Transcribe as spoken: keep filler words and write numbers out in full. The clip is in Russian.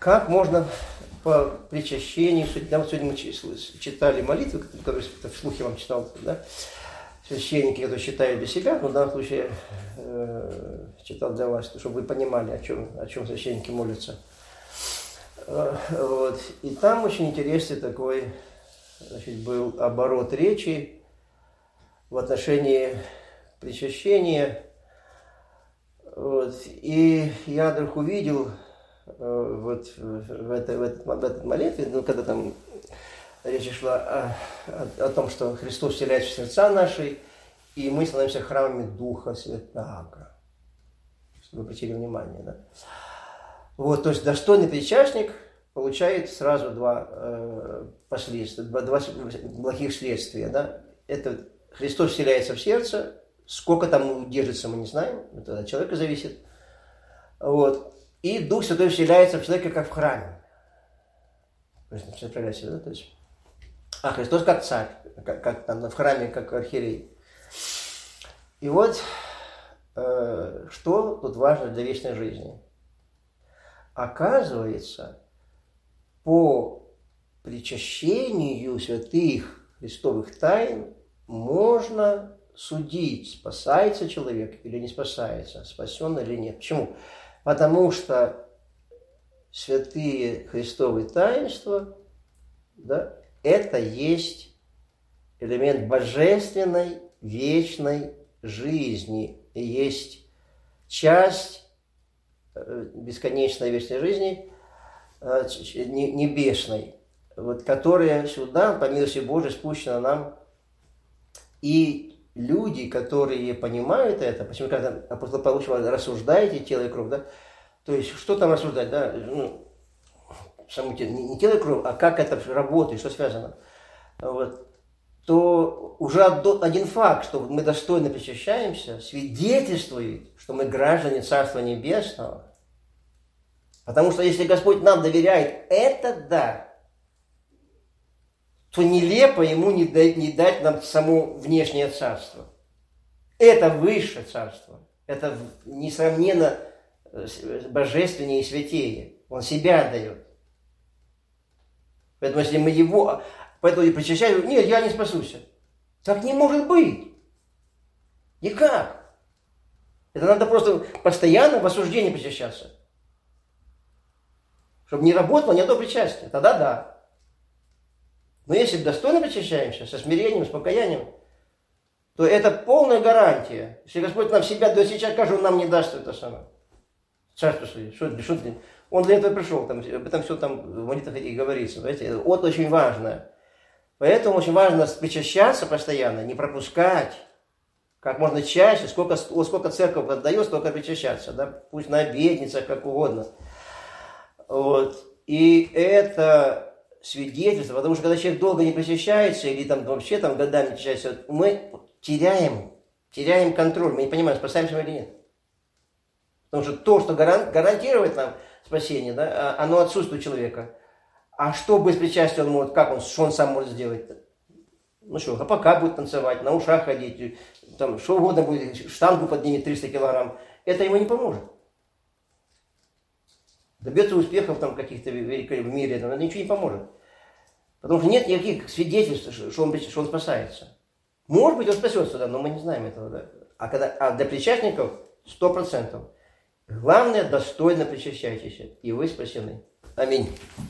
как можно по причащению, сегодня мы читали молитвы, которые вслух я вам читал, да? Священники, которые читают для себя, но в данном случае э, читал для вас, чтобы вы понимали, о чем, о чем священники молятся. Э, вот. И там очень интересный такой, значит, был оборот речи в отношении причащения. Вот. И я вдруг увидел э, вот в, это, в, этот, в этот молитве, ну, когда там речь шла о, о, о том, что Христос вселяется в сердца наши, и мы становимся храмами Духа Святаго. Чтобы вы обратили внимание, да? Вот, то есть достойный причастник получает сразу два э, последствия, два, два благих следствия, да? Это Христос вселяется в сердце, сколько там удержится, мы не знаем, это от человека зависит. Вот. И Дух Святой вселяется в человека, как в храме. То есть, да? То есть, а Христос как царь, как, как там в храме, как архиерей. И вот, э, что тут важно для вечной жизни. Оказывается, по причащению святых христовых тайн можно судить, спасается человек или не спасается, спасен или нет. Почему? Потому что святые христовые таинства, да, это есть элемент божественной, вечной жизни. И есть часть бесконечной вечной жизни, небесной, вот, которая сюда, по милости Божией, спущена нам. И люди, которые понимают это, почему, когда апостол Павел учил, рассуждаете тело и кровь, да, то есть, что там рассуждать, да, ну, само тело, не тело и кровь, а как это работает, что связано, вот, то уже один факт, что мы достойно причащаемся, свидетельствует, что мы граждане Царства Небесного. Потому что если Господь нам доверяет этот дар, то нелепо Ему не дать, не дать нам само внешнее царство. Это высшее царство. Это несравненно божественнее и святее. Он себя дает. Поэтому если мы Его... Поэтому и причащаем, нет, я не спасусь. Так не может быть. Никак. Это надо просто постоянно в осуждении причащаться. Чтобы не работало ни одно причастие. Тогда да. Но если достойно причащаемся, со смирением, с покаянием, то это полная гарантия. Если Господь нам себя дает сейчас, как же Он нам не даст это самое? Царство свое. Что, что, Он для этого пришел. Там, об этом все там в молитвах и говорится. Знаете, это вот очень важно. Поэтому очень важно причащаться постоянно, не пропускать как можно чаще, сколько, сколько церковь отдает, столько причащаться, да? Пусть на обедницах, как угодно. Вот. И это свидетельство, потому что когда человек долго не причащается, или там вообще там годами причащается, мы теряем, теряем контроль, мы не понимаем, спасаемся мы или нет. Потому что то, что гарантирует нам спасение, да, оно отсутствует у человека. А что без причастия он может, как он, что он сам может сделать? Ну что, пока будет танцевать, на ушах ходить, там, что угодно будет, штангу поднимет триста килограмм. Это ему не поможет. Добьется успехов там каких-то в мире, это ничего не поможет. Потому что нет никаких свидетельств, что он, что он спасается. Может быть, он спасется, да, но мы не знаем этого. Да. А, когда, а для причастников сто процентов. Главное, достойно причащайтесь, и вы спасены. Аминь.